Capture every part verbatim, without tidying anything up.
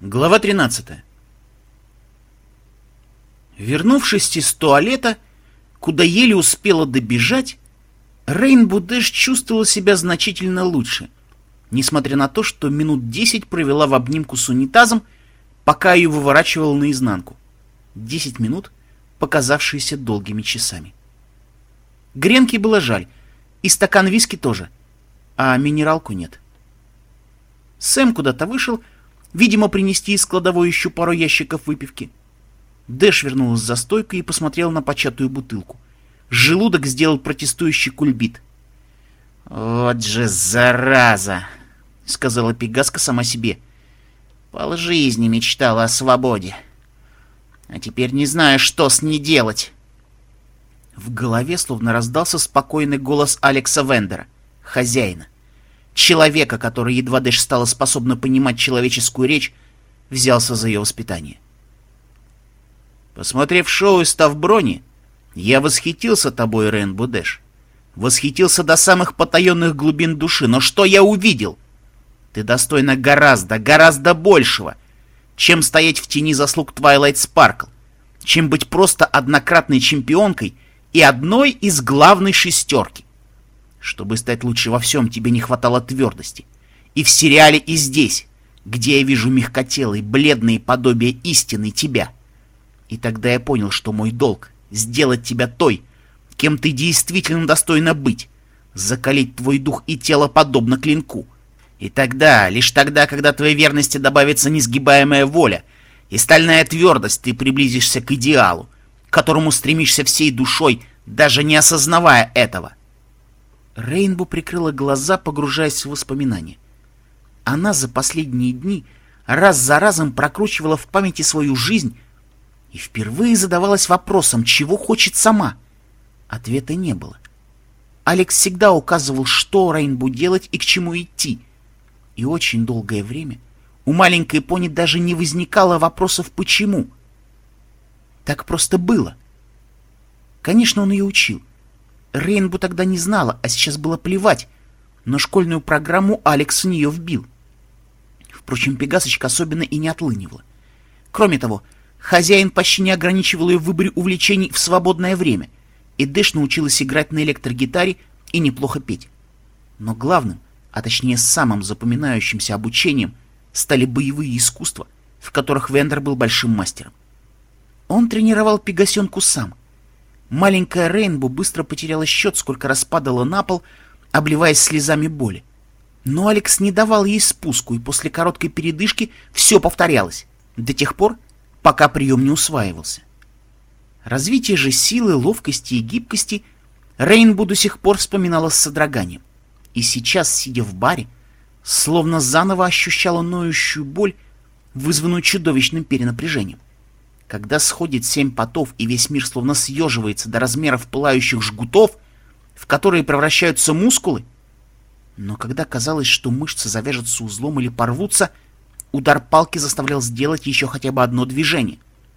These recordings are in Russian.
Глава тринадцатая. Вернувшись из туалета, куда еле успела добежать, Рейнбоу Дэш чувствовала себя значительно лучше, несмотря на то, что минут десять провела в обнимку с унитазом, пока ее выворачивало наизнанку. Десять минут, показавшиеся долгими часами. Гренки было жаль, и стакан виски тоже, а минералку нет. Сэм куда-то вышел, видимо, принести из кладовой еще пару ящиков выпивки. Дэш вернулась за стойку и посмотрела на початую бутылку. Желудок сделал протестующий кульбит. «Вот же зараза!» — сказала Пегаска сама себе. «Полжизни мечтала о свободе. А теперь не знаю, что с ней делать». В голове словно раздался спокойный голос Алекса Вендера, хозяина. Человека, который едва Дэш стала способна понимать человеческую речь, взялся за ее воспитание. Посмотрев шоу и став брони, я восхитился тобой, Рейнбоу Дэш. Восхитился до самых потаенных глубин души. Но что я увидел? Ты достойна гораздо, гораздо большего, чем стоять в тени заслуг Твайлайт Спаркл, чем быть просто однократной чемпионкой и одной из главной шестерки. Чтобы стать лучше во всем, тебе не хватало твердости. И в сериале, и здесь, где я вижу мягкотелые, бледные подобия истины тебя. И тогда я понял, что мой долг — сделать тебя той, кем ты действительно достойна быть, закалить твой дух и тело подобно клинку. И тогда, лишь тогда, когда твоей верности добавится несгибаемая воля и стальная твердость, ты приблизишься к идеалу, к которому стремишься всей душой, даже не осознавая этого. Рейнбоу прикрыла глаза, погружаясь в воспоминания. Она за последние дни раз за разом прокручивала в памяти свою жизнь и впервые задавалась вопросом, чего хочет сама. Ответа не было. Алекс всегда указывал, что Рейнбоу делать и к чему идти. И очень долгое время у маленькой пони даже не возникало вопросов «почему?». Так просто было. Конечно, он ее учил. Рейнбоу тогда не знала, а сейчас было плевать, но школьную программу Алекс в нее вбил. Впрочем, Пегасочка особенно и не отлынивала. Кроме того, хозяин почти не ограничивал ее в выборе увлечений в свободное время, и Дэш научилась играть на электрогитаре и неплохо петь. Но главным, а точнее самым запоминающимся обучением, стали боевые искусства, в которых Вендер был большим мастером. Он тренировал Пегасенку сам. Маленькая Рейнбоу быстро потеряла счет, сколько раз падала на пол, обливаясь слезами боли. Но Алекс не давал ей спуску, и после короткой передышки все повторялось, до тех пор, пока прием не усваивался. Развитие же силы, ловкости и гибкости Рейнбоу до сих пор вспоминала с содроганием. И сейчас, сидя в баре, словно заново ощущала ноющую боль, вызванную чудовищным перенапряжением. Когда сходит семь потов и весь мир словно съеживается до размеров пылающих жгутов, в которые превращаются мускулы, но когда казалось, что мышцы завяжутся узлом или порвутся, удар палки заставлял сделать еще хотя бы одно движение.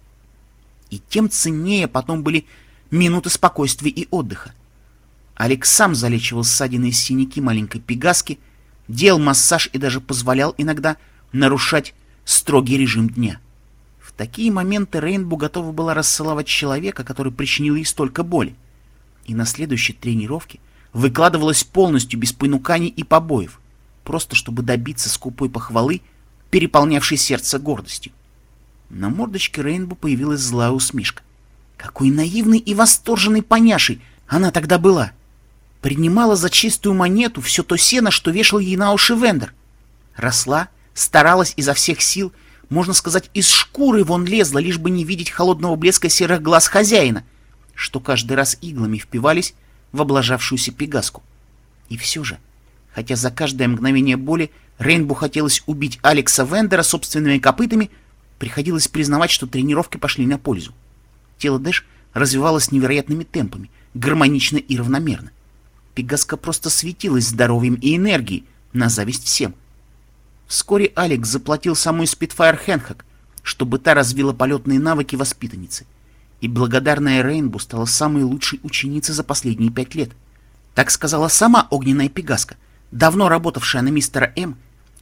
И тем ценнее потом были минуты спокойствия и отдыха. Алекс сам залечивал ссадины и синяки маленькой Пегаски, делал массаж и даже позволял иногда нарушать строгий режим дня. В такие моменты Рейнбоу готова была расцеловать человека, который причинил ей столько боли. И на следующей тренировке выкладывалась полностью без понуканий и побоев, просто чтобы добиться скупой похвалы, переполнявшей сердце гордостью. На мордочке Рейнбоу появилась злая усмешка. Какой наивной и восторженной поняшей она тогда была! Принимала за чистую монету все то сено, что вешал ей на уши Вендер. Росла, старалась изо всех сил, можно сказать, из шкуры вон лезла, лишь бы не видеть холодного блеска серых глаз хозяина, что каждый раз иглами впивались в облажавшуюся Пегаску. И все же, хотя за каждое мгновение боли Рейнбоу хотелось убить Алекса Вендера собственными копытами, приходилось признавать, что тренировки пошли на пользу. Тело Дэш развивалось невероятными темпами, гармонично и равномерно. Пегаска просто светилась здоровьем и энергией, на зависть всем. Вскоре Алекс заплатил самой Спитфайр Хэнхак, чтобы та развила полетные навыки воспитанницы, и благодарная Рейнбоу стала самой лучшей ученицей за последние пять лет. Так сказала сама огненная Пегаска, давно работавшая на мистера М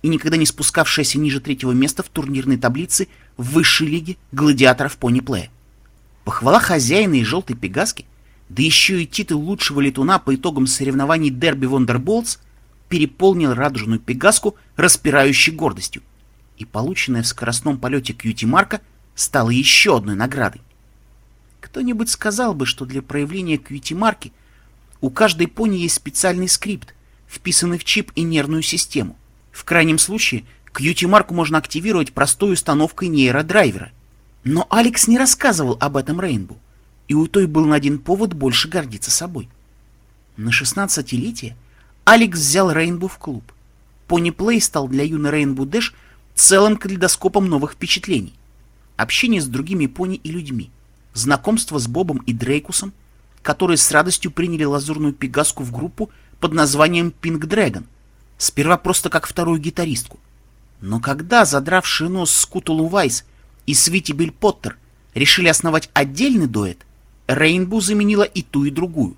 и никогда не спускавшаяся ниже третьего места в турнирной таблице в высшей лиге гладиаторов пони-плея. Похвала хозяина и желтой пегаски, да еще и титул лучшего летуна по итогам соревнований Дерби Вондерболтс переполнил радужную пегаску распирающей гордостью, и полученная в скоростном полете кьюти-марка стала еще одной наградой. Кто-нибудь сказал бы, что для проявления кьюти-марки у каждой пони есть специальный скрипт, вписанный в чип и нервную систему. В крайнем случае, кьюти-марку можно активировать простой установкой нейродрайвера. Но Алекс не рассказывал об этом Рейнбу, и у той был на один повод больше гордиться собой. На шестнадцатилетие Алекс взял Рейнбу в клуб. Пони-плей стал для юной Рейнбу Дэш целым калейдоскопом новых впечатлений. Общение с другими пони и людьми, знакомство с Бобом и Дрейкусом, которые с радостью приняли лазурную пегаску в группу под названием Пинк Дрэгон, сперва просто как вторую гитаристку. Но когда задравший нос Скутулу Вайс и Свити Билл Поттер решили основать отдельный дуэт, Рейнбу заменила и ту, и другую.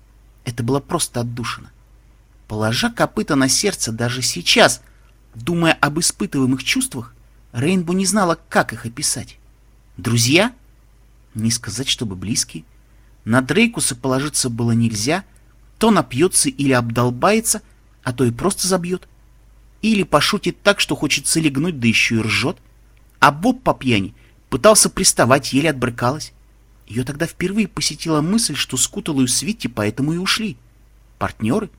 Это было просто отдушина. Положа копыта на сердце даже сейчас, думая об испытываемых чувствах, Рейнбу не знала, как их описать. Друзья? Не сказать, чтобы близкие. На Дрейкуса положиться было нельзя, то напьется или обдолбается, а то и просто забьет. Или пошутит так, что хочется легнуть, да еще и ржет. А Боб по пьяни пытался приставать, еле отбрыкалась. Ее тогда впервые посетила мысль, что Скуталу и Свити поэтому и ушли. Партнеры?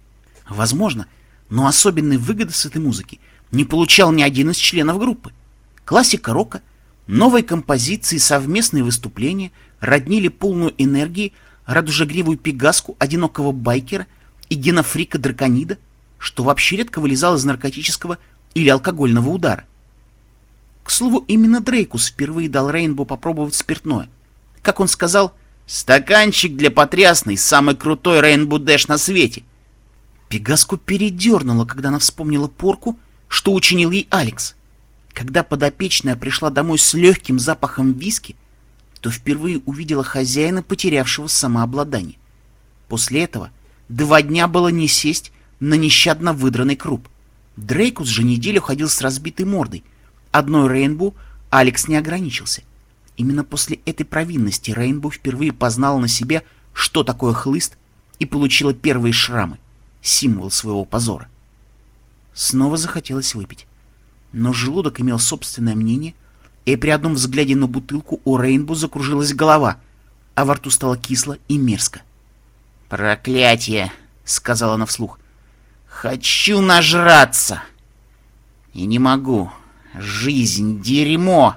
Возможно, но особенной выгоды с этой музыки не получал ни один из членов группы. Классика рока, новые композиции, совместные выступления роднили полную энергии радужегривую пегаску, одинокого байкера и генофрика Драконида, что вообще редко вылезал из наркотического или алкогольного удара. К слову, именно Дрейкус впервые дал Рейнбу попробовать спиртное. Как он сказал, «Стаканчик для потрясной, самый крутой Рейнбу Дэш на свете». Пегаску передернула, когда она вспомнила порку, что учинил ей Алекс. Когда подопечная пришла домой с легким запахом виски, то впервые увидела хозяина, потерявшего самообладание. После этого два дня было не сесть на нещадно выдранный круп. Дрейкус же неделю ходил с разбитой мордой. Одной Рейнбу Алекс не ограничился. Именно после этой провинности Рейнбу впервые познала на себе, что такое хлыст, и получила первые шрамы, символ своего позора. Снова захотелось выпить. Но желудок имел собственное мнение, и при одном взгляде на бутылку у Рейнбу закружилась голова, а во рту стало кисло и мерзко. «Проклятие!» — сказала она вслух. «Хочу нажраться! И не могу. Жизнь — дерьмо!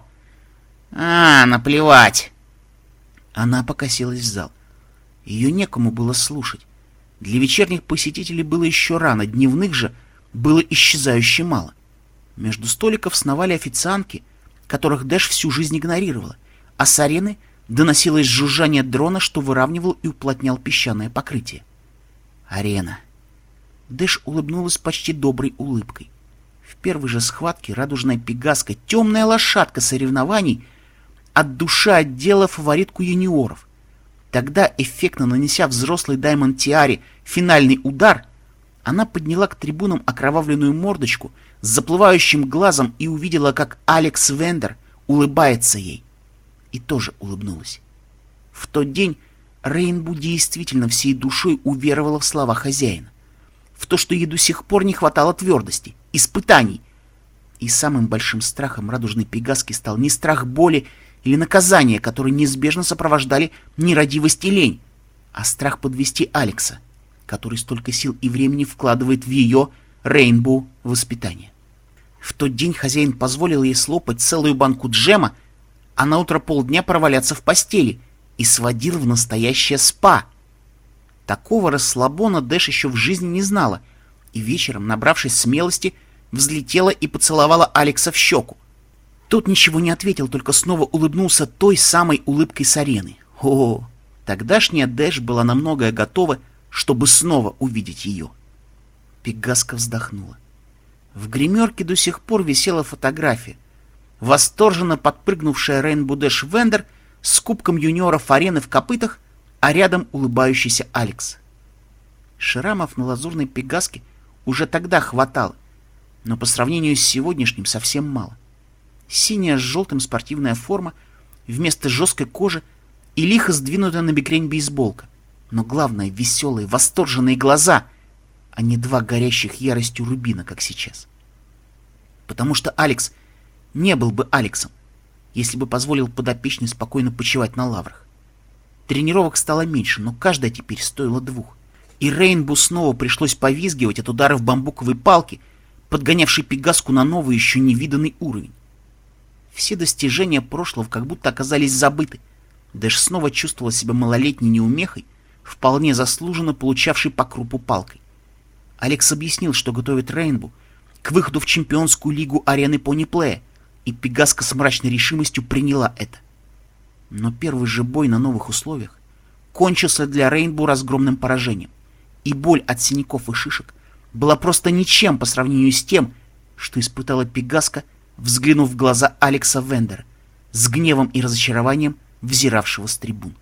А, наплевать!» Она покосилась в зал. Ее некому было слушать. Для вечерних посетителей было еще рано, дневных же было исчезающе мало. Между столиков сновали официантки, которых Дэш всю жизнь игнорировала, а с арены доносилось жужжание дрона, что выравнивал и уплотнял песчаное покрытие. Арена. Дэш улыбнулась почти доброй улыбкой. В первой же схватке радужная пегаска, темная лошадка соревнований, от души отдела фаворитку юниоров. Тогда, эффектно нанеся взрослой Даймонд Тиаре финальный удар, она подняла к трибунам окровавленную мордочку с заплывающим глазом и увидела, как Алекс Вендер улыбается ей. И тоже улыбнулась. В тот день Рейнбу действительно всей душой уверовала в слова хозяина. В то, что ей до сих пор не хватало твердости, испытаний. И самым большим страхом радужной пегаски стал не страх боли или наказания, которые неизбежно сопровождали нерадивость и лень, а страх подвести Алекса, который столько сил и времени вкладывает в ее, Рейнбоу, воспитание. В тот день хозяин позволил ей слопать целую банку джема, а на утро полдня проваляться в постели и сводил в настоящее спа. Такого расслабона Дэш еще в жизни не знала, и вечером, набравшись смелости, взлетела и поцеловала Алекса в щеку. Тот ничего не ответил, только снова улыбнулся той самой улыбкой с арены. О, тогдашняя Дэш была на многое готова, чтобы снова увидеть ее. Пегаска вздохнула. В гримерке до сих пор висела фотография. Восторженно подпрыгнувшая Рейнбу Дэш Вендер с кубком юниоров арены в копытах, а рядом улыбающийся Алекс. Шрамов на лазурной пегаске уже тогда хватало, но по сравнению с сегодняшним совсем мало. Синяя с желтым спортивная форма, вместо жесткой кожи и лихо сдвинутая на бекрень бейсболка. Но главное — веселые, восторженные глаза, а не два горящих яростью рубина, как сейчас. Потому что Алекс не был бы Алексом, если бы позволил подопечной спокойно почивать на лаврах. Тренировок стало меньше, но каждая теперь стоила двух. И Рейнбу снова пришлось повизгивать от ударов бамбуковой палки, подгонявшей Пегаску на новый, еще невиданный уровень. Все достижения прошлого как будто оказались забыты. Дэш снова чувствовала себя малолетней неумехой, вполне заслуженно получавшей по крупу палкой. Алекс объяснил, что готовит Рейнбу к выходу в чемпионскую лигу арены Пониплея, и Пегаска с мрачной решимостью приняла это. Но первый же бой на новых условиях кончился для Рейнбу разгромным поражением, и боль от синяков и шишек была просто ничем по сравнению с тем, что испытала Пегаска, взглянув в глаза Алекса Вендера, с гневом и разочарованием взиравшего с трибун.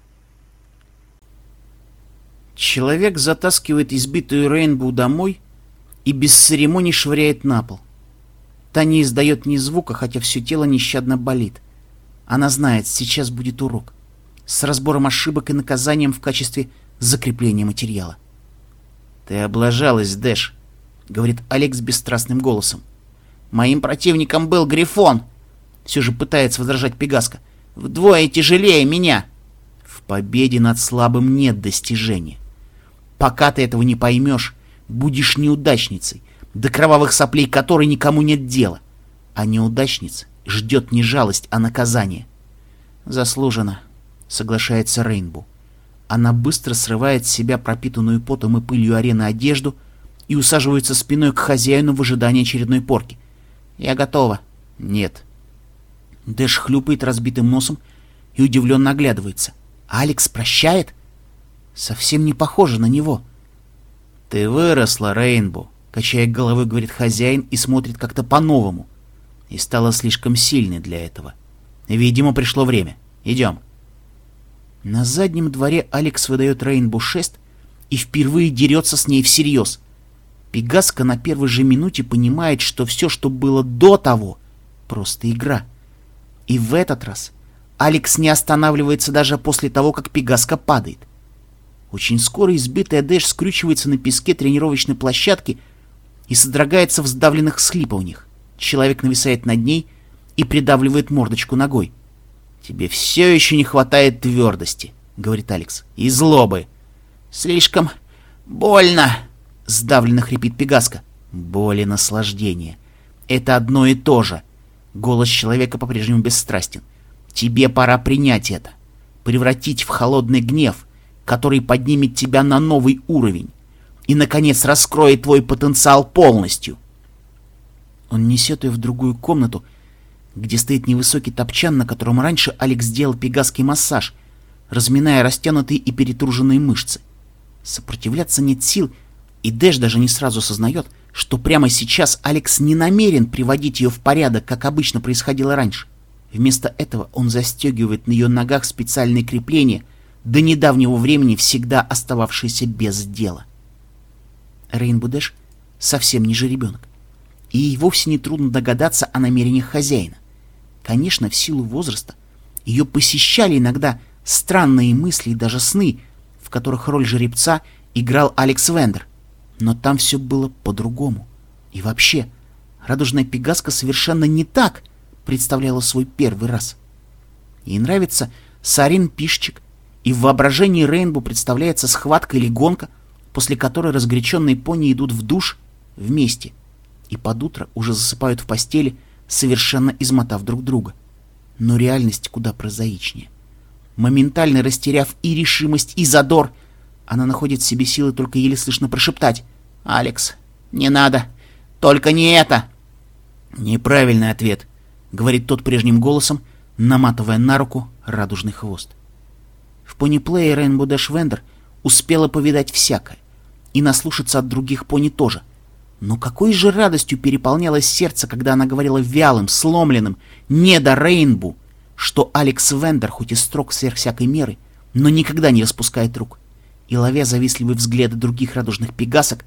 Человек затаскивает избитую Рейнбу домой и без церемоний швыряет на пол. Та не издает ни звука, хотя все тело нещадно болит. Она знает, сейчас будет урок, с разбором ошибок и наказанием в качестве закрепления материала. «Ты облажалась, Дэш», — говорит Алекс бесстрастным голосом. «Моим противником был Грифон», — все же пытается возражать Пегаска. «Вдвое тяжелее меня». В победе над слабым нет достижения. Пока ты этого не поймешь, будешь неудачницей, до кровавых соплей которой никому нет дела. А неудачница ждет не жалость, а наказание. «Заслуженно», — соглашается Рейнбу. Она быстро срывает с себя пропитанную потом и пылью арены одежду и усаживается спиной к хозяину в ожидании очередной порки. «Я готова». «Нет». Дэш хлюпает разбитым носом и удивленно оглядывается. «Алекс прощает?» Совсем не похоже на него. «Ты выросла, Рейнбу», — качая головой, говорит хозяин и смотрит как-то по-новому. И стала слишком сильной для этого. Видимо, пришло время. Идем. На заднем дворе Алекс выдает Рейнбу шест и впервые дерется с ней всерьез. Пегаска на первой же минуте понимает, что все, что было до того, просто игра. И в этот раз Алекс не останавливается даже после того, как Пегаска падает. Очень скоро избитая Дэш скрючивается на песке тренировочной площадки и содрогается в сдавленных всхлипываниях. Человек нависает над ней и придавливает мордочку ногой. «Тебе все еще не хватает твердости», — говорит Алекс, — «и злобы». «Слишком больно», — сдавленно хрипит Пегаска. «Боль и наслаждение — это одно и то же». Голос человека по-прежнему бесстрастен. «Тебе пора принять это, превратить в холодный гнев, который поднимет тебя на новый уровень и, наконец, раскроет твой потенциал полностью». Он несет ее в другую комнату, где стоит невысокий топчан, на котором раньше Алекс делал пегасский массаж, разминая растянутые и перетруженные мышцы. Сопротивляться нет сил, и Дэш даже не сразу осознает, что прямо сейчас Алекс не намерен приводить ее в порядок, как обычно происходило раньше. Вместо этого он застегивает на ее ногах специальные крепления, до недавнего времени всегда остававшиеся без дела. Рейнбу Дэш совсем не жеребенок, и ей вовсе не трудно догадаться о намерениях хозяина. Конечно, в силу возраста ее посещали иногда странные мысли и даже сны, в которых роль жеребца играл Алекс Вендер, но там все было по-другому. И вообще, радужная Пегаска совершенно не так представляла свой первый раз. Ей нравится Сарин Пишчик, и в воображении Рейнбу представляется схватка или гонка, после которой разгоряченные пони идут в душ вместе и под утро уже засыпают в постели, совершенно измотав друг друга. Но реальность куда прозаичнее. Моментально растеряв и решимость, и задор, она находит в себе силы только еле слышно прошептать: «Алекс, не надо, только не это!» «Неправильный ответ», — говорит тот прежним голосом, наматывая на руку радужный хвост. В пониплее Рейнбу Дэш Вендер успела повидать всякое и наслушаться от других пони тоже. Но какой же радостью переполнялось сердце, когда она говорила вялым, сломленным «не до Рейнбу», что Алекс Вендер хоть и строг сверх всякой меры, но никогда не распускает рук, и, ловя завистливые взгляды других радужных пегасок,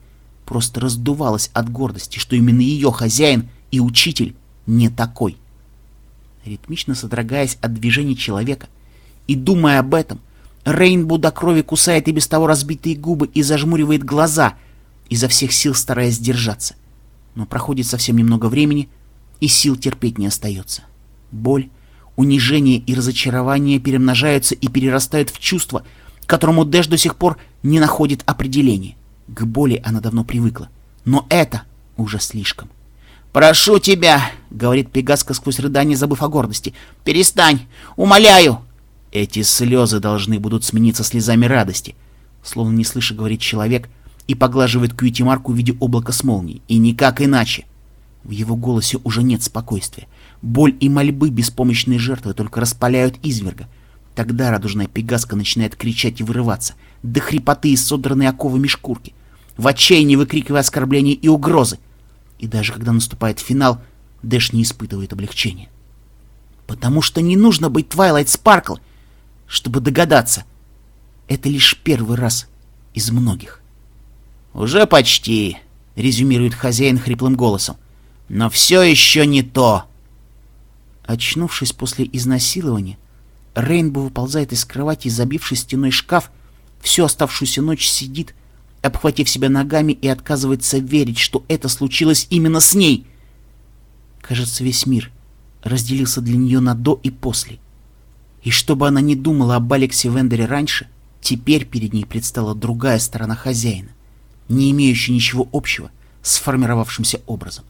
просто раздувалась от гордости, что именно ее хозяин и учитель не такой. Ритмично содрогаясь от движений человека и думая об этом, Рейнбоу до крови кусает и без того разбитые губы и зажмуривает глаза, изо всех сил стараясь сдержаться. Но проходит совсем немного времени, и сил терпеть не остается. Боль, унижение и разочарование перемножаются и перерастают в чувство, которому Дэш до сих пор не находит определения. К боли она давно привыкла, но это уже слишком. «Прошу тебя», — говорит Пегаска сквозь рыдание, забыв о гордости, — «перестань! Умоляю!» Эти слезы должны будут смениться слезами радости, словно не слыша, говорит человек, и поглаживает Кьюти-Марку в виде облака с молнией, и никак иначе. В его голосе уже нет спокойствия. Боль и мольбы беспомощной жертвы только распаляют изверга. Тогда радужная Пегаска начинает кричать и вырываться, до хрипоты и содранной оковами шкурки, в отчаянии выкрикивая оскорбления и угрозы. И даже когда наступает финал, Дэш не испытывает облегчения. Потому что не нужно быть Твайлайт Спаркл, чтобы догадаться. Это лишь первый раз из многих. «Уже почти», — резюмирует хозяин хриплым голосом. «Но все еще не то». Очнувшись после изнасилования, Рейнбоу выползает из кровати и, забившись в стеной шкаф, всю оставшуюся ночь сидит, обхватив себя ногами, и отказывается верить, что это случилось именно с ней. Кажется, весь мир разделился для нее на «до» и «после». И что бы она ни думала об Алексе Вендере раньше, теперь перед ней предстала другая сторона хозяина, не имеющая ничего общего с сформировавшимся образом.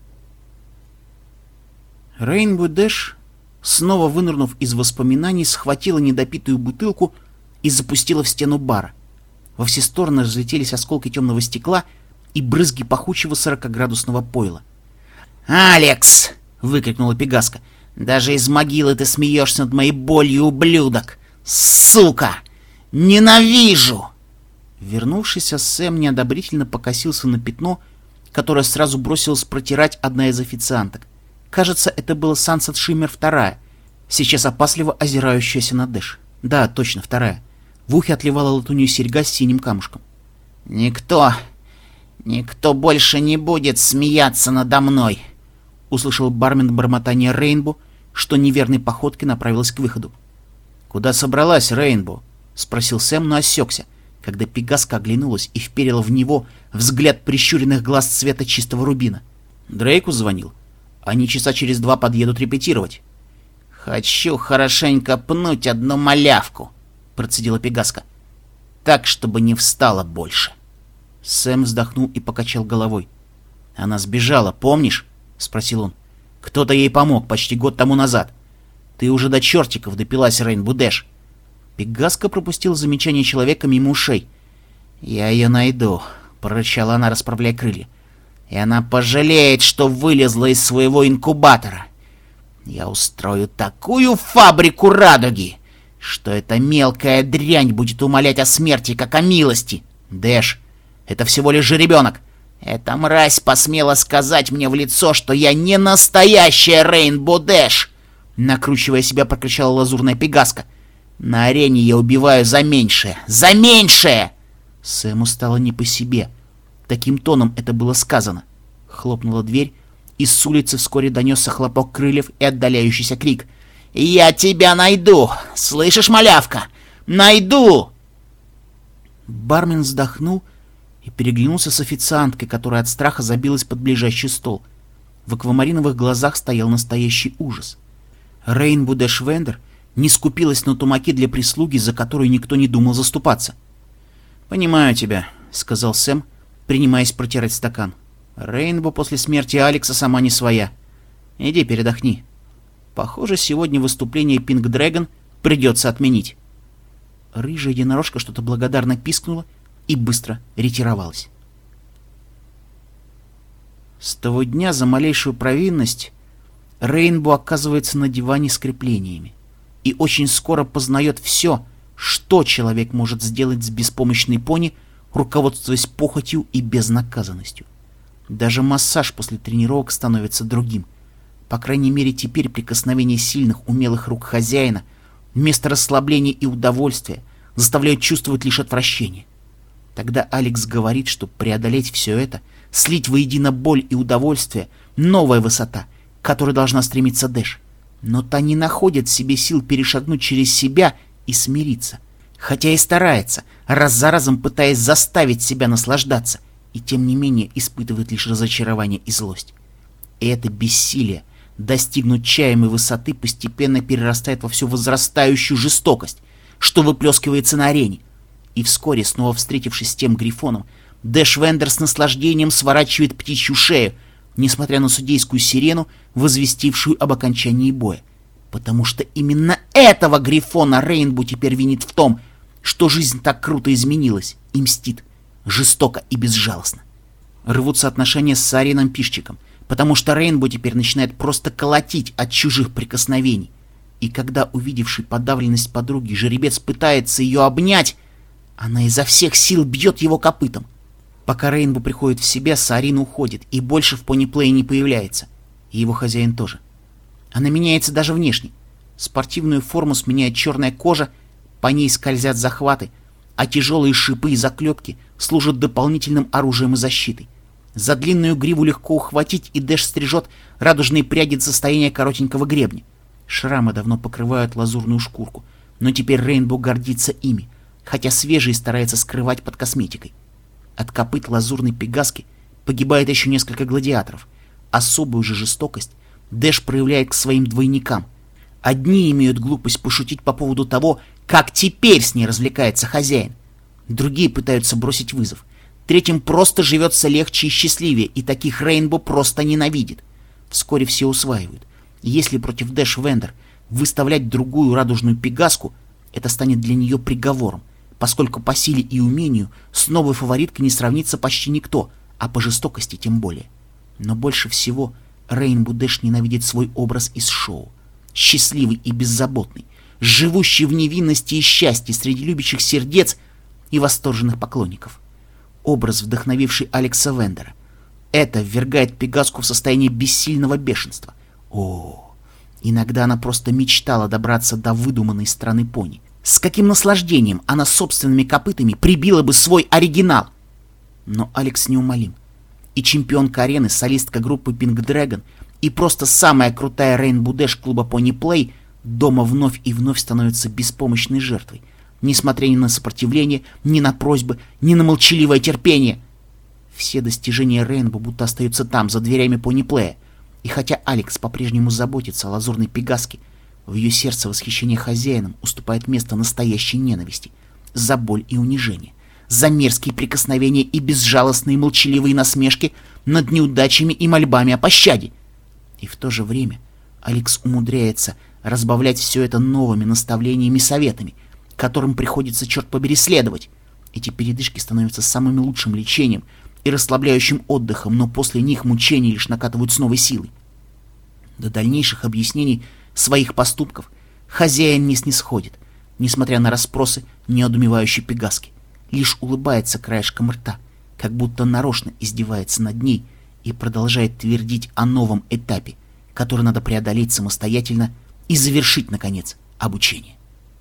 Рейнбоу Дэш, снова вынырнув из воспоминаний, схватила недопитую бутылку и запустила в стену бара. Во все стороны разлетелись осколки темного стекла и брызги пахучего сорокаградусного пойла. «Алекс!» — выкрикнула Пегаска. «Даже из могилы ты смеешься над моей болью, ублюдок! Сука! Ненавижу!» Вернувшийся Сэм неодобрительно покосился на пятно, которое сразу бросилась протирать одна из официанток. Кажется, это была Сансет Шиммер вторая, сейчас опасливо озирающаяся на Дэш. Да, точно, вторая. В ухе отливала латунью серьга с синим камушком. «Никто, никто больше не будет смеяться надо мной!» — услышал бармен бормотание Рейнбоу, что неверной походкой направилась к выходу. «Куда собралась, Рейнбоу?» — спросил Сэм, но осекся, когда Пегаска оглянулась и вперила в него взгляд прищуренных глаз цвета чистого рубина. «Дрейку звонил? Они часа через два подъедут репетировать». «Хочу хорошенько пнуть одну малявку», — процедила Пегаска. «Так, чтобы не встала больше». Сэм вздохнул и покачал головой. «Она сбежала, помнишь?» — спросил он. «Кто-то ей помог почти год тому назад. Ты уже до чертиков допилась, Рейнбоу Дэш». Пегаска пропустила замечание человека мимо ушей. «Я ее найду», — прорычала она, расправляя крылья. «И она пожалеет, что вылезла из своего инкубатора. Я устрою такую фабрику радуги, что эта мелкая дрянь будет умолять о смерти, как о милости. Дэш, это всего лишь жеребенок. Эта мразь посмела сказать мне в лицо, что я не настоящая Рейнбоу Дэш!» Накручивая себя, прокричала лазурная Пегаска. «На арене я убиваю за меньшее! За меньшее!» Сэму стало не по себе. Таким тоном это было сказано. Хлопнула дверь, и с улицы вскоре донесся хлопок крыльев и отдаляющийся крик. «Я тебя найду! Слышишь, малявка? Найду!» Бармен вздохнул и переглянулся с официанткой, которая от страха забилась под ближайший стол. В аквамариновых глазах стоял настоящий ужас. Рейнбоу Дэш Вендер не скупилась на тумаки для прислуги, за которую никто не думал заступаться. «Понимаю тебя», — сказал Сэм, принимаясь протирать стакан. «Рейнбоу после смерти Алекса сама не своя. Иди передохни. Похоже, сегодня выступление Пинк Дрэгон придется отменить». Рыжая единорожка что-то благодарно пискнула и быстро ретировалась. С того дня за малейшую провинность Рейнбоу оказывается на диване с креплениями и очень скоро познает все, что человек может сделать с беспомощной пони, руководствуясь похотью и безнаказанностью. Даже массаж после тренировок становится другим. По крайней мере, теперь прикосновение сильных, умелых рук хозяина вместо расслабления и удовольствия заставляют чувствовать лишь отвращение. Тогда Алекс говорит, что преодолеть все это, слить воедино боль и удовольствие — новая высота, к которой должна стремиться Дэш. Но та не находит в себе сил перешагнуть через себя и смириться. Хотя и старается, раз за разом пытаясь заставить себя наслаждаться, и тем не менее испытывает лишь разочарование и злость. И это бессилие достигнуть чаемой высоты постепенно перерастает во всю возрастающую жестокость, что выплескивается на арене. И вскоре, снова встретившись с тем Грифоном, Дэш Вендер с наслаждением сворачивает птичью шею, несмотря на судейскую сирену, возвестившую об окончании боя. Потому что именно этого Грифона Рейнбу теперь винит в том, что жизнь так круто изменилась и мстит, жестоко и безжалостно. Рвутся отношения с Саарином Пишчиком, потому что Рейнбу теперь начинает просто колотить от чужих прикосновений. И когда, увидевший подавленность подруги, жеребец пытается ее обнять, она изо всех сил бьет его копытом. Пока Рейнбу приходит в себя, Саарин уходит и больше в пониплее не появляется. И его хозяин тоже. Она меняется даже внешне. Спортивную форму сменяет черная кожа, по ней скользят захваты, а тяжелые шипы и заклепки служат дополнительным оружием и защитой. За длинную гриву легко ухватить, и Дэш стрижет радужные пряди до состояния коротенького гребня. Шрамы давно покрывают лазурную шкурку, но теперь Рейнбу гордится ими, хотя свежие старается скрывать под косметикой. От копыт лазурной пегаски погибает еще несколько гладиаторов. Особую же жестокость Дэш проявляет к своим двойникам. Одни имеют глупость пошутить по поводу того, как теперь с ней развлекается хозяин. Другие пытаются бросить вызов. Третьим просто живется легче и счастливее, и таких Рейнбо просто ненавидит. Вскоре все усваивают. Если против Дэш Вендер выставлять другую радужную пегаску, это станет для нее приговором, поскольку по силе и умению с новой фавориткой не сравнится почти никто, а по жестокости тем более. Но больше всего Рейнбо Дэш ненавидит свой образ из шоу. Счастливый и беззаботный, живущий в невинности и счастье среди любящих сердец и восторженных поклонников. Образ, вдохновивший Алекса Вендера. Это ввергает пегаску в состояние бессильного бешенства. О, иногда она просто мечтала добраться до выдуманной страны пони. С каким наслаждением она собственными копытами прибила бы свой оригинал! Но Алекс неумолим. И чемпионка арены, солистка группы Pink Dragon, и просто самая крутая Рейнбо Дэш клуба Pony Play дома вновь и вновь становится беспомощной жертвой, несмотря ни на сопротивление, ни на просьбы, ни на молчаливое терпение. Все достижения Рейнбо будто остаются там, за дверями Pony Play. И хотя Алекс по-прежнему заботится о лазурной пегаске, в ее сердце восхищение хозяином уступает место настоящей ненависти за боль и унижение, за мерзкие прикосновения и безжалостные молчаливые насмешки над неудачами и мольбами о пощаде. И в то же время Алекс умудряется разбавлять все это новыми наставлениями и советами, которым приходится, черт побери, следовать. Эти передышки становятся самым лучшим лечением и расслабляющим отдыхом, но после них мучения лишь накатывают с новой силой. До дальнейших объяснений своих поступков хозяин не снисходит, несмотря на расспросы неодумевающей пегаски, лишь улыбается краешком рта, как будто нарочно издевается над ней и продолжает твердить о новом этапе, который надо преодолеть самостоятельно и завершить, наконец, обучение.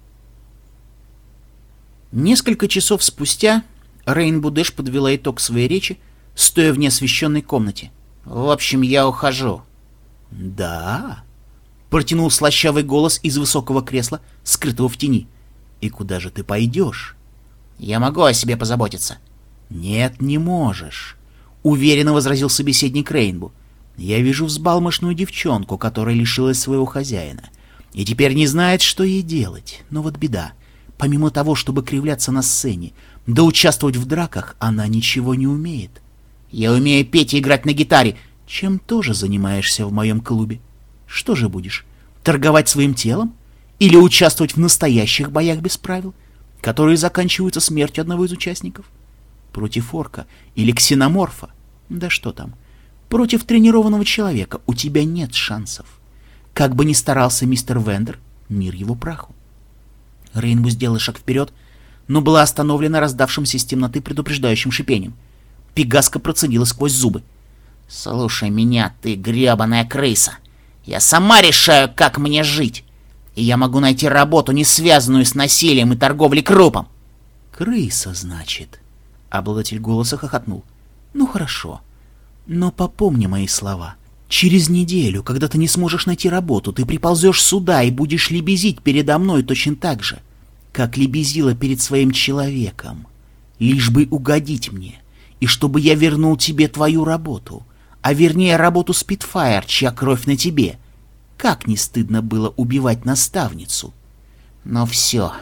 Несколько часов спустя Рейнбо Дэш подвела итог своей речи, стоя в неосвещенной комнате. «В общем, я ухожу». «Да?» — протянул слащавый голос из высокого кресла, скрытого в тени. «И куда же ты пойдешь?» «Я могу о себе позаботиться». «Нет, не можешь», — уверенно возразил собеседник Рейнбо. «Я вижу взбалмошную девчонку, которая лишилась своего хозяина, и теперь не знает, что ей делать. Но вот беда. Помимо того, чтобы кривляться на сцене, да участвовать в драках, она ничего не умеет. Я умею петь и играть на гитаре, чем тоже занимаешься в моем клубе. Что же будешь, торговать своим телом? Или участвовать в настоящих боях без правил, которые заканчиваются смертью одного из участников? Против орка или ксеноморфа? Да что там? Против тренированного человека у тебя нет шансов. Как бы ни старался мистер Вендер, мир его праху». Рейнбо сделала шаг вперед, но была остановлена раздавшимся из темноты предупреждающим шипением. Пегаска процедила сквозь зубы. «Слушай меня, ты гребаная крыса! Я сама решаю, как мне жить! И я могу найти работу, не связанную с насилием и торговлей крупом!» «Крыса, значит?» Обладатель голоса хохотнул. «Ну хорошо, но попомни мои слова. Через неделю, когда ты не сможешь найти работу, ты приползешь сюда и будешь лебезить передо мной точно так же, как лебезила перед своим человеком, лишь бы угодить мне, и чтобы я вернул тебе твою работу, а вернее работу Спитфайр, чья кровь на тебе. Как не стыдно было убивать наставницу!» «Ну все,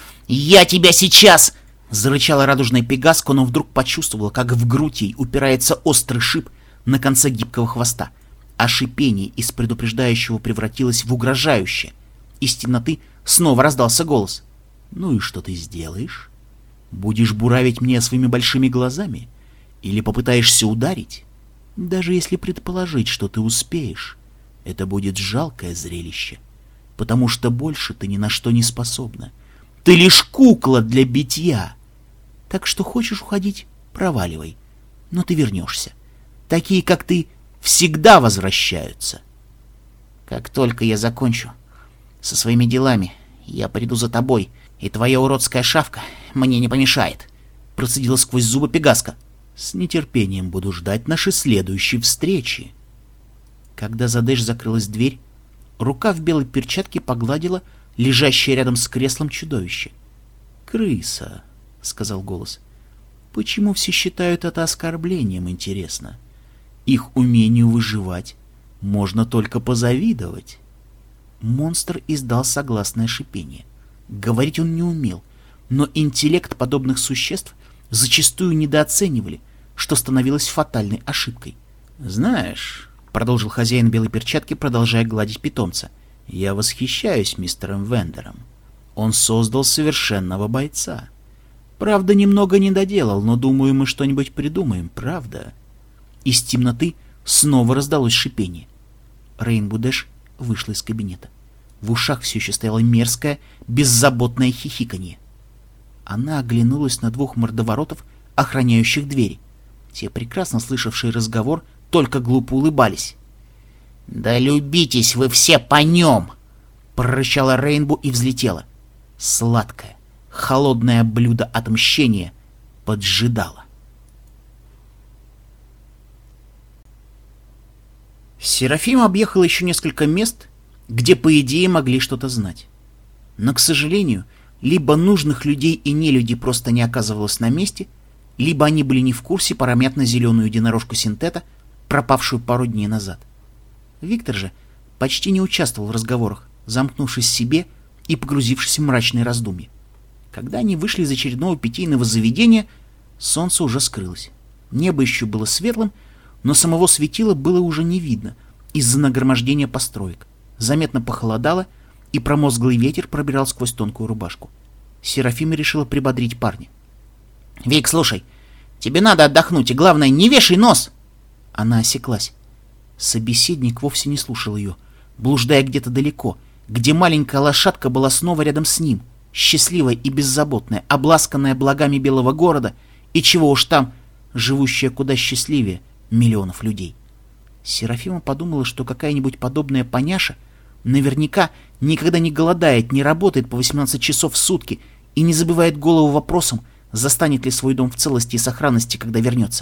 я тебя сейчас!» — зарычала радужная Пегаска, но вдруг почувствовала, как в грудь ей упирается острый шип на конце гибкого хвоста, а шипение из предупреждающего превратилось в угрожающее. Из темноты снова раздался голос. «Ну и что ты сделаешь? Будешь буравить меня своими большими глазами? Или попытаешься ударить? Даже если предположить, что ты успеешь, это будет жалкое зрелище, потому что больше ты ни на что не способна. Ты лишь кукла для битья. Так что хочешь уходить — проваливай, но ты вернешься. Такие, как ты, всегда возвращаются. Как только я закончу со своими делами, я приду за тобой, и твоя уродская шавка мне не помешает», — процедила сквозь зубы Пегаска. «С нетерпением буду ждать нашей следующей встречи». Когда за Дэш закрылась дверь, рука в белой перчатке погладила лежащее рядом с креслом чудовище. «Крыса», — сказал голос. «Почему все считают это оскорблением, интересно? Их умению выживать можно только позавидовать». Монстр издал согласное шипение. Говорить он не умел, но интеллект подобных существ зачастую недооценивали, что становилось фатальной ошибкой. «Знаешь», — продолжил хозяин белой перчатки, продолжая гладить питомца, — «я восхищаюсь мистером Вендером. Он создал совершенного бойца. Правда, немного не доделал, но, думаю, мы что-нибудь придумаем, правда?» Из темноты снова раздалось шипение. Рейнбоу Дэш вышла из кабинета. В ушах все еще стояло мерзкое, беззаботное хихиканье. Она оглянулась на двух мордоворотов, охраняющих двери. Те, прекрасно слышавшие разговор, только глупо улыбались. «Да любитесь вы все по нем!» — прорычала Рейнбоу и взлетела. Сладкое, холодное блюдо отмщения поджидало. Серафима объехала еще несколько мест, где, по идее, могли что-то знать. Но, к сожалению, либо нужных людей и нелюдей просто не оказывалось на месте, либо они были не в курсе про мятно-зеленую единорожку Синтета, пропавшую пару дней назад. Виктор же почти не участвовал в разговорах, замкнувшись в себе и погрузившись в мрачные раздумья. Когда они вышли из очередного питейного заведения, солнце уже скрылось. Небо еще было светлым, но самого светила было уже не видно из-за нагромождения построек. Заметно похолодало, и промозглый ветер пробирал сквозь тонкую рубашку. Серафима решила прибодрить парня. «Вик, слушай, тебе надо отдохнуть, и главное, не вешай нос!» Она осеклась. Собеседник вовсе не слушал ее, блуждая где-то далеко, где маленькая лошадка была снова рядом с ним, счастливая и беззаботная, обласканная благами белого города, и чего уж там, живущая куда счастливее миллионов людей. Серафима подумала, что какая-нибудь подобная поняша наверняка никогда не голодает, не работает по восемнадцать часов в сутки и не забивает голову вопросом, застанет ли свой дом в целости и сохранности, когда вернется.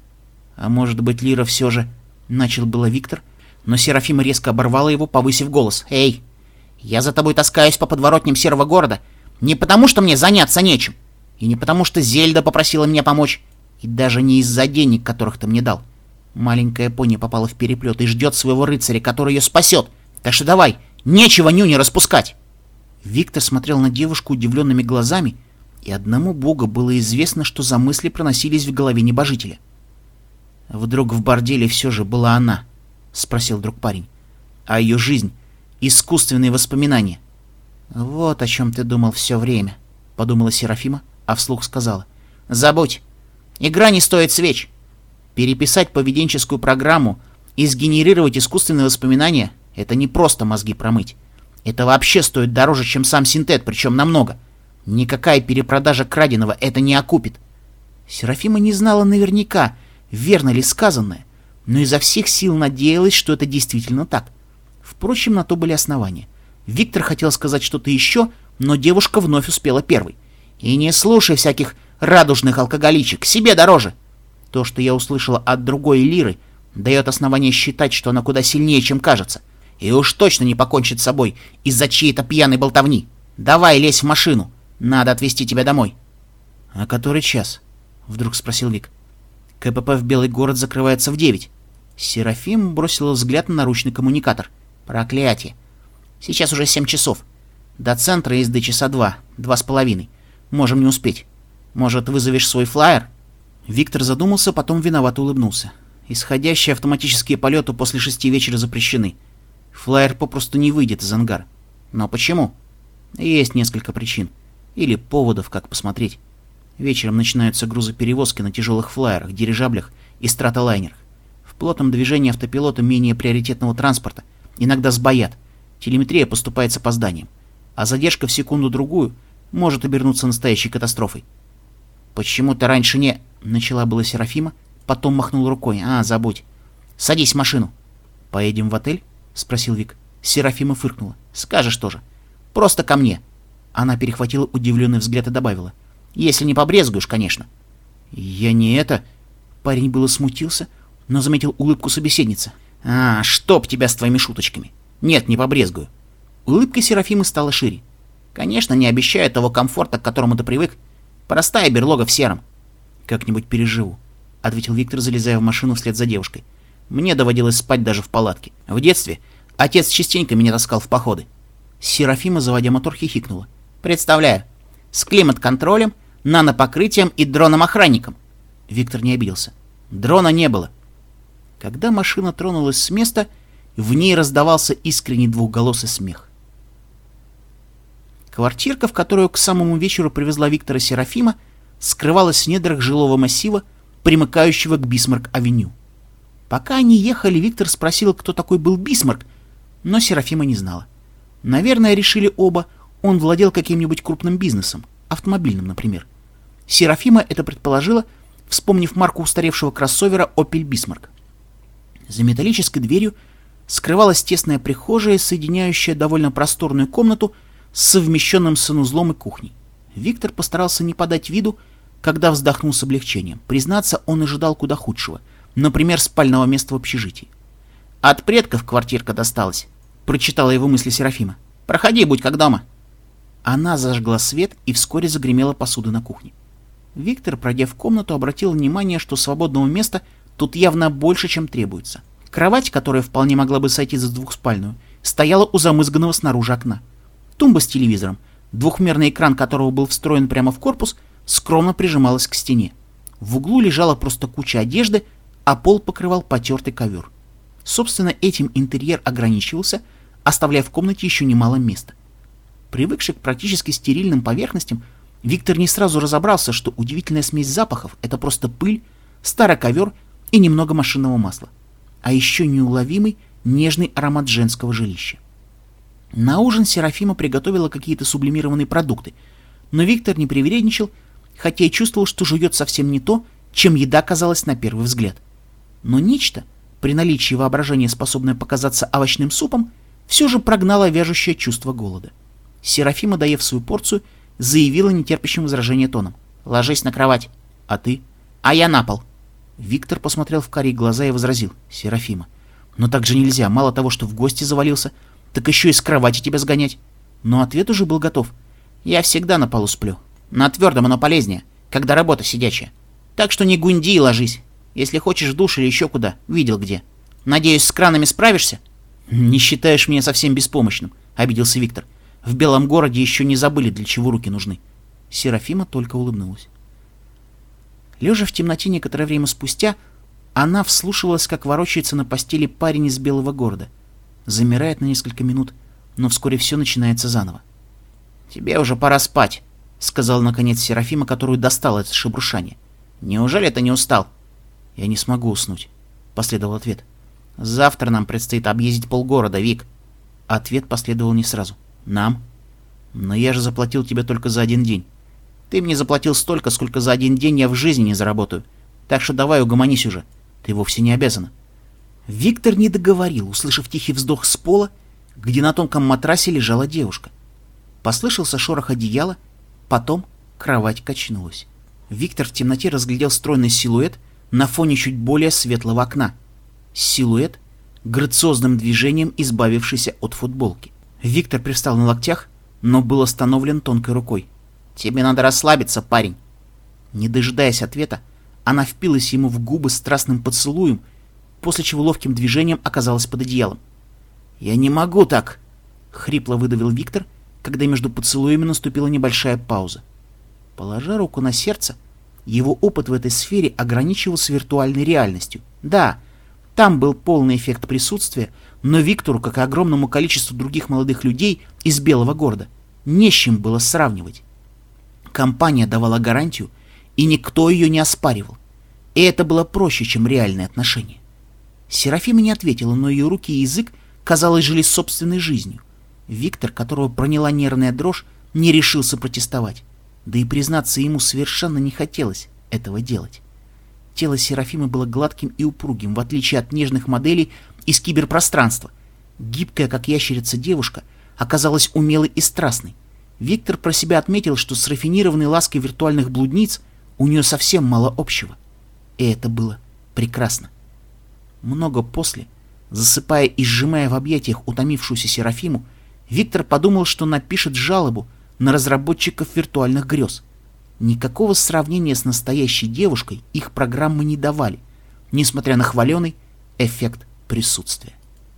А может быть, Лира все же... Начал было Виктор, но Серафима резко оборвала его, повысив голос. «Эй, я за тобой таскаюсь по подворотням серого города не потому, что мне заняться нечем, и не потому, что Зельда попросила меня помочь, и даже не из-за денег, которых ты мне дал. Маленькая пони попала в переплет и ждет своего рыцаря, который ее спасет. Так что давай, нечего нюни распускать!» Виктор смотрел на девушку удивленными глазами, и одному богу было известно, что за мысли проносились в голове небожителя. «Вдруг в борделе все же была она?» — спросил вдруг парень. «А ее жизнь — искусственные воспоминания». «Вот о чем ты думал все время», — подумала Серафима, а вслух сказала. «Забудь. Игра не стоит свеч. Переписать поведенческую программу и сгенерировать искусственные воспоминания — это не просто мозги промыть. Это вообще стоит дороже, чем сам Синтет, причем намного. Никакая перепродажа краденого это не окупит». Серафима не знала наверняка, верно ли сказанное, но изо всех сил надеялась, что это действительно так. Впрочем, на то были основания. Виктор хотел сказать что-то еще, но девушка вновь успела первой. «И не слушай всяких Радужных алкоголичек, себе дороже. То, что я услышала от другой лиры, дает основание считать, что она куда сильнее, чем кажется. И уж точно не покончит с собой из-за чьей-то пьяной болтовни. Давай, лезь в машину. Надо отвезти тебя домой. — А который час? — вдруг спросил Вик. — КПП в Белый город закрывается в девять. Серафим бросила взгляд на наручный коммуникатор. Проклятие. Сейчас уже семь часов. До центра езды часа два, два с половиной. Можем не успеть. Может, вызовешь свой флайер? Виктор задумался, потом виновато улыбнулся. Исходящие автоматические полеты после шести вечера запрещены. Флайер попросту не выйдет из ангара. Но почему? Есть несколько причин. Или поводов, как посмотреть. Вечером начинаются грузоперевозки на тяжелых флайерах, дирижаблях и стратолайнерах. В плотном движении автопилота менее приоритетного транспорта иногда сбоят. Телеметрия поступает с опозданием. А задержка в секунду-другую может обернуться настоящей катастрофой. «Почему ты раньше не...» — начала была Серафима, потом махнула рукой. «А, забудь. Садись в машину». «Поедем в отель?» — спросил Вик. Серафима фыркнула. «Скажешь тоже. Просто ко мне». Она перехватила удивленный взгляд и добавила. «Если не побрезгуешь, конечно». «Я не это...» Парень было смутился, но заметил улыбку собеседницы. «А, чтоб тебя с твоими шуточками. Нет, не побрезгую». Улыбка Серафимы стала шире. «Конечно, не обещаю того комфорта, к которому ты привык. Простая берлога в сером». «Как-нибудь переживу», — ответил Виктор, залезая в машину вслед за девушкой. «Мне доводилось спать даже в палатке. В детстве отец частенько меня таскал в походы». Серафима, заводя мотор, хихикнула. «Представляю. С климат-контролем, нанопокрытием и дроном-охранником». Виктор не обиделся. Дрона не было. Когда машина тронулась с места, в ней раздавался искренний двухголосый смех. Квартирка, в которую к самому вечеру привезла Виктора Серафима, скрывалась в недрах жилого массива, примыкающего к Бисмарк-авеню. Пока они ехали, Виктор спросил, кто такой был Бисмарк, но Серафима не знала. Наверное, решили оба, он владел каким-нибудь крупным бизнесом, автомобильным, например. Серафима это предположила, вспомнив марку устаревшего кроссовера Opel Bismarck. За металлической дверью скрывалась тесная прихожая, соединяющая довольно просторную комнату с совмещенным санузлом и кухней. Виктор постарался не подать виду, когда вздохнул с облегчением. Признаться, он ожидал куда худшего, например, спального места в общежитии. «От предков квартирка досталась», — прочитала его мысли Серафима. «Проходи, будь как дома». Она зажгла свет, и вскоре загремела посуда на кухне. Виктор, пройдя в комнату, обратил внимание, что свободного места тут явно больше, чем требуется. Кровать, которая вполне могла бы сойти за двухспальную, стояла у замызганного снаружи окна. Тумба с телевизором, двухмерный экран которого был встроен прямо в корпус, скромно прижималась к стене. В углу лежала просто куча одежды, а пол покрывал потертый ковер. Собственно, этим интерьер ограничивался, оставляя в комнате еще немало места. Привыкший к практически стерильным поверхностям, Виктор не сразу разобрался, что удивительная смесь запахов — это просто пыль, старый ковер и немного машинного масла. А еще неуловимый, нежный аромат женского жилища. На ужин Серафима приготовила какие-то сублимированные продукты, но Виктор не привередничал, хотя и чувствовал, что жует совсем не то, чем еда казалась на первый взгляд. Но нечто, при наличии воображения, способное показаться овощным супом, все же прогнало вяжущее чувство голода. Серафима, доев свою порцию, заявила нетерпящим возражения тоном. «Ложись на кровать. А ты?» «А я на пол». Виктор посмотрел в карие глаза и возразил. «Серафима, но так же нельзя. Мало того, что в гости завалился, так еще и с кровати тебя сгонять». Но ответ уже был готов. «Я всегда на полу сплю. На твердом оно полезнее, когда работа сидячая. Так что не гунди и ложись. Если хочешь в душ или еще куда, видел где. Надеюсь, с кранами справишься?» «Не считаешь меня совсем беспомощным», — обиделся Виктор. «В Белом городе еще не забыли, для чего руки нужны». Серафима только улыбнулась. Лежа в темноте некоторое время спустя, она вслушивалась, как ворочается на постели парень из Белого города. Замирает на несколько минут, но вскоре все начинается заново. «Тебе уже пора спать», — сказала наконец Серафима, которую достало это шебрушание. «Неужели ты не устал?» «Я не смогу уснуть», — последовал ответ. «Завтра нам предстоит объездить полгорода, Вик». Ответ последовал не сразу. «Нам? Но я же заплатил тебе только за один день. Ты мне заплатил столько, сколько за один день я в жизни не заработаю. Так что давай угомонись уже. Ты вовсе не обязана». Виктор не договорил, услышав тихий вздох с пола, где на тонком матрасе лежала девушка. Послышался шорох одеяла, потом кровать качнулась. Виктор в темноте разглядел стройный силуэт на фоне чуть более светлого окна. Силуэт, грациозным движением избавившийся от футболки. Виктор привстал на локтях, но был остановлен тонкой рукой. «Тебе надо расслабиться, парень». Не дожидаясь ответа, она впилась ему в губы страстным поцелуем, после чего ловким движением оказалась под одеялом. «Я не могу так!» — хрипло выдавил Виктор, когда между поцелуями наступила небольшая пауза. Положа руку на сердце, его опыт в этой сфере ограничивался виртуальной реальностью. Да, там был полный эффект присутствия, но Виктору, как и огромному количеству других молодых людей из Белого города, не с чем было сравнивать. Компания давала гарантию, и никто ее не оспаривал. И это было проще, чем реальные отношения. Серафима не ответила, но ее руки и язык, казалось, жили собственной жизнью. Виктор, которого проняла нервная дрожь, не решился протестовать. Да и признаться ему совершенно не хотелось этого делать. Тело Серафимы было гладким и упругим, в отличие от нежных моделей из киберпространства. Гибкая, как ящерица, девушка оказалась умелой и страстной. Виктор про себя отметил, что с рафинированной лаской виртуальных блудниц у нее совсем мало общего. И это было прекрасно. Много после, засыпая и сжимая в объятиях утомившуюся Серафиму, Виктор подумал, что напишет жалобу на разработчиков виртуальных грез. Никакого сравнения с настоящей девушкой их программы не давали, несмотря на хваленый эффект присутствия.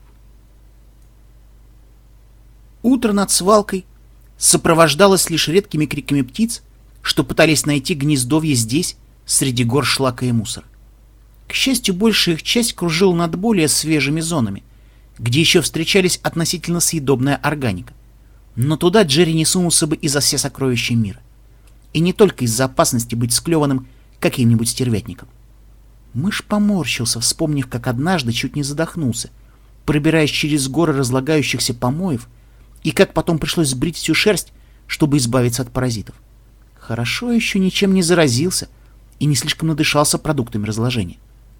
Утро над свалкой сопровождалось лишь редкими криками птиц, что пытались найти гнездовье здесь, среди гор шлака и мусора. К счастью, большая их часть кружила над более свежими зонами, где еще встречались относительно съедобная органика. Но туда Джерри не сунулся бы и за все сокровища мира. И не только из-за опасности быть склеванным каким-нибудь стервятником. Мышь поморщился, вспомнив, как однажды чуть не задохнулся, пробираясь через горы разлагающихся помоев, и как потом пришлось сбрить всю шерсть, чтобы избавиться от паразитов. Хорошо еще ничем не заразился и не слишком надышался продуктами разложения.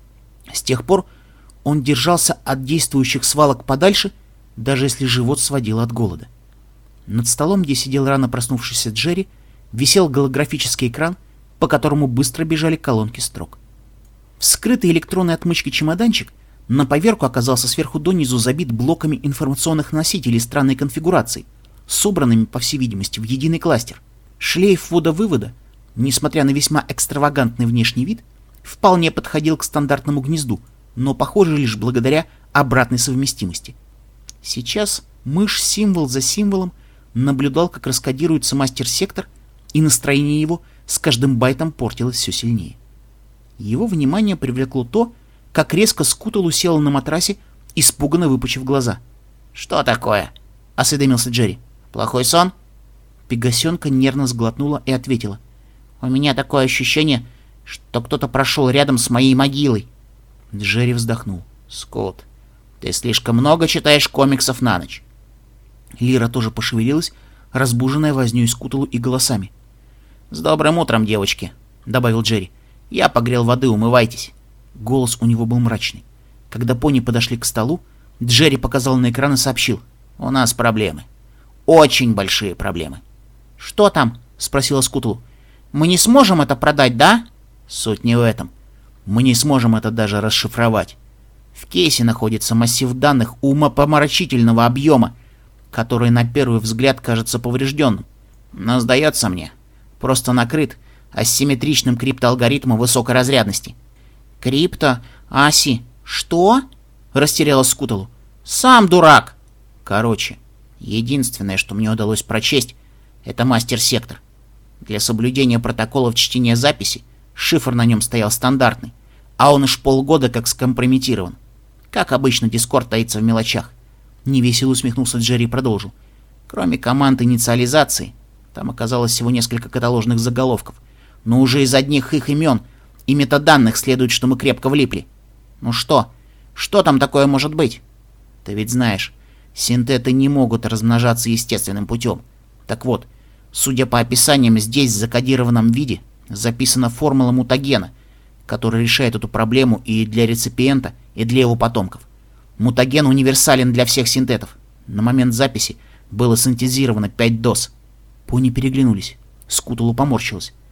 С тех пор он держался от действующих свалок подальше, даже если живот сводило от голода. Над столом, где сидел рано проснувшийся Джерри, висел голографический экран, по которому быстро бежали колонки строк. Вскрытый электронной отмычкой чемоданчик на поверку оказался сверху донизу забит блоками информационных носителей странной конфигурации, собранными, по всей видимости, в единый кластер. Шлейф ввода-вывода, несмотря на весьма экстравагантный внешний вид, вполне подходил к стандартному гнезду, но, похоже, лишь благодаря обратной совместимости. Сейчас мышь символ за символом наблюдал, как раскодируется мастер-сектор, и настроение его с каждым байтом портилось все сильнее. Его внимание привлекло то, как резко Скуталу села на матрасе, испуганно выпучив глаза. «Что такое?» — осведомился Джерри. «Плохой сон?» Пегасенка нервно сглотнула и ответила. «У меня такое ощущение, что кто-то прошел рядом с моей могилой». Джерри вздохнул. «Скут, ты слишком много читаешь комиксов на ночь». Лира тоже пошевелилась, разбуженная вознёй Скуталу и голосами. «С добрым утром, девочки», — добавил Джерри. «Я погрел воды, умывайтесь». Голос у него был мрачный. Когда пони подошли к столу, Джерри показал на экран и сообщил. «У нас проблемы. Очень большие проблемы». «Что там?» — спросила Скуталу. «Мы не сможем это продать, да?» «Суть не в этом. Мы не сможем это даже расшифровать. В кейсе находится массив данных умопомрачительного объема, который на первый взгляд кажется поврежденным. Но, сдается мне, просто накрыт асимметричным криптоалгоритмом высокой разрядности». «Крипто? Аси? Что?» — растерялась Скуталу. «Сам дурак!» «Короче, единственное, что мне удалось прочесть, это мастер-сектор. Для соблюдения протоколов чтения записи шифр на нем стоял стандартный, а он уж полгода как скомпрометирован. Как обычно, Дискорд таится в мелочах». Невесело усмехнулся Джерри и продолжил. «Кроме команд инициализации, там оказалось всего несколько каталожных заголовков, но уже из одних их имен и метаданных следует, что мы крепко влипли. Ну что? Что там такое может быть? Ты ведь знаешь, синтеты не могут размножаться естественным путем. Так вот, судя по описаниям, здесь в закодированном виде записана формула мутагена, которая решает эту проблему и для реципиента, и для его потомков. Мутаген универсален для всех синтетов. На момент записи было синтезировано пять доз». Пони переглянулись. Скуталу поморщилась.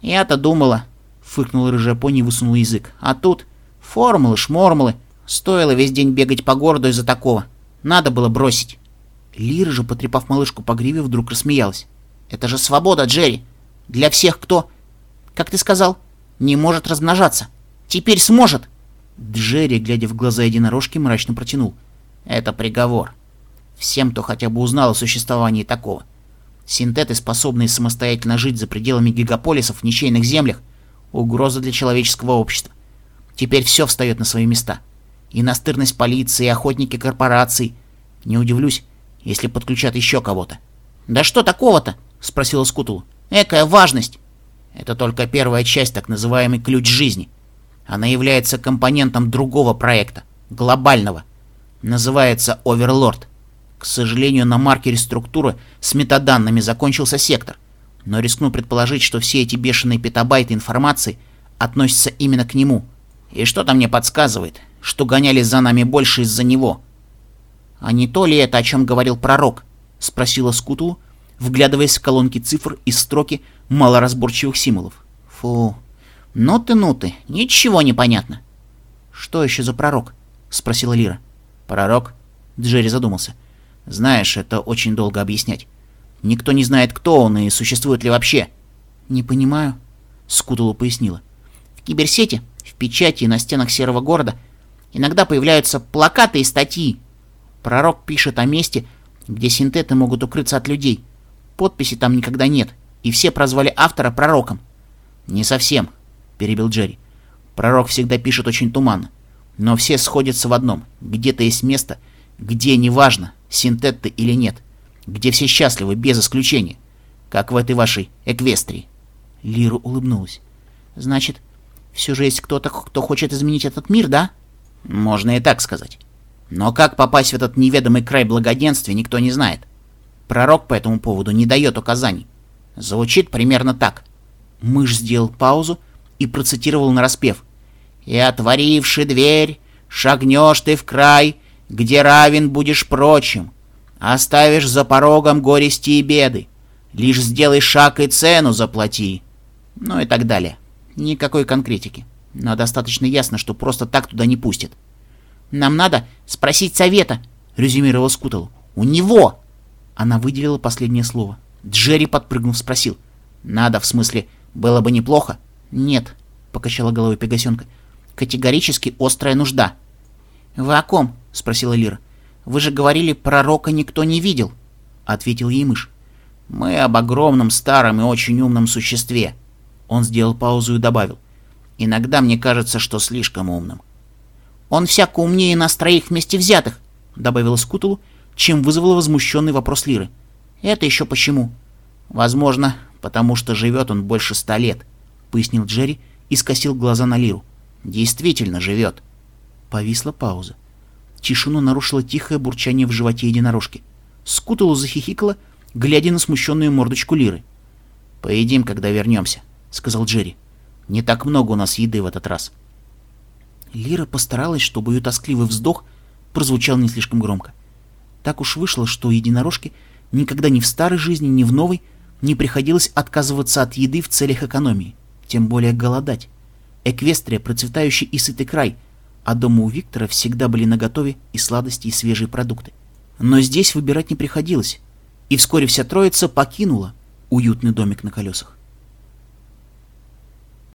«Я-то думала», — фыркнула рыжая пони и высунула язык. «А тут формулы, шмормулы. Стоило весь день бегать по городу из-за такого. Надо было бросить». Лира же, потрепав малышку по гриве, вдруг рассмеялась. «Это же свобода, Джерри! Для всех, кто, как ты сказал, не может размножаться. Теперь сможет!» Джерри, глядя в глаза единорожки, мрачно протянул. «Это приговор. Всем, кто хотя бы узнал о существовании такого. Синтеты, способные самостоятельно жить за пределами гигаполисов в ничейных землях, угроза для человеческого общества. Теперь все встает на свои места. И настырность полиции, и охотники корпораций. Не удивлюсь, если подключат еще кого-то». «Да что такого-то?» — спросила Скутулу. «Экая важность!» «Это только первая часть, так называемый ключ жизни. Она является компонентом другого проекта, глобального. Называется Оверлорд. К сожалению, на маркере структуры с метаданными закончился сектор, но рискну предположить, что все эти бешеные петабайты информации относятся именно к нему. И что-то мне подсказывает, что гонялись за нами больше из-за него». «А не то ли это, о чем говорил пророк?» — спросила Скутулу, вглядываясь в колонки цифр и строки малоразборчивых символов. «Фу, ну ты, ну ты, ничего не понятно». «Что еще за пророк?» — спросила Лира. «Пророк?» — Джерри задумался. «Знаешь, это очень долго объяснять. Никто не знает, кто он и существует ли вообще». «Не понимаю», — Скутулу пояснила. «В киберсети, в печати и на стенах серого города иногда появляются плакаты и статьи. Пророк пишет о месте, где синтеты могут укрыться от людей. Подписи там никогда нет, и все прозвали автора пророком». «Не совсем», — перебил Джерри. «Пророк всегда пишет очень туманно. Но все сходятся в одном. Где-то есть место, где неважно, синтет ты или нет, где все счастливы, без исключения, как в этой вашей Эквестрии». Лира улыбнулась. «Значит, все же есть кто-то, кто хочет изменить этот мир, да?» «Можно и так сказать. Но как попасть в этот неведомый край благоденствия, никто не знает. Пророк по этому поводу не дает указаний. Звучит примерно так». Мышь сделал паузу и процитировал нараспев. «И отворивши дверь, шагнешь ты в край, где равен будешь прочим. Оставишь за порогом горести и беды. Лишь сделай шаг и цену заплати». Ну и так далее. Никакой конкретики. Но достаточно ясно, что просто так туда не пустят. «Нам надо спросить совета», — резюмировал Скутл. «У него!» Она выделила последнее слово. Джерри, подпрыгнув, спросил. «Надо, в смысле, было бы неплохо?» «Нет», — покачала головой Пегасенка. «Категорически острая нужда». «Вы о ком?» — спросила Лира. «Вы же говорили, пророка никто не видел», — ответил ей мышь. «Мы об огромном, старом и очень умном существе». Он сделал паузу и добавил. «Иногда мне кажется, что слишком умным». «Он всяко умнее нас троих вместе взятых», — добавила Скутулу, чем вызвало возмущенный вопрос Лиры. «Это еще почему?» «Возможно, потому что живет он больше ста лет», — пояснил Джерри и скосил глаза на Лиру. «Действительно живет». Повисла пауза. Тишину нарушило тихое бурчание в животе единорожки. Скутулу захихикала, глядя на смущенную мордочку Лиры. «Поедим, когда вернемся», — сказал Джерри. «Не так много у нас еды в этот раз». Лира постаралась, чтобы ее тоскливый вздох прозвучал не слишком громко. Так уж вышло, что единорожке никогда ни в старой жизни, ни в новой не приходилось отказываться от еды в целях экономии, тем более голодать. Эквестрия — процветающий и сытый край, а дома у Виктора всегда были наготове и сладости, и свежие продукты. Но здесь выбирать не приходилось, и вскоре вся троица покинула уютный домик на колесах.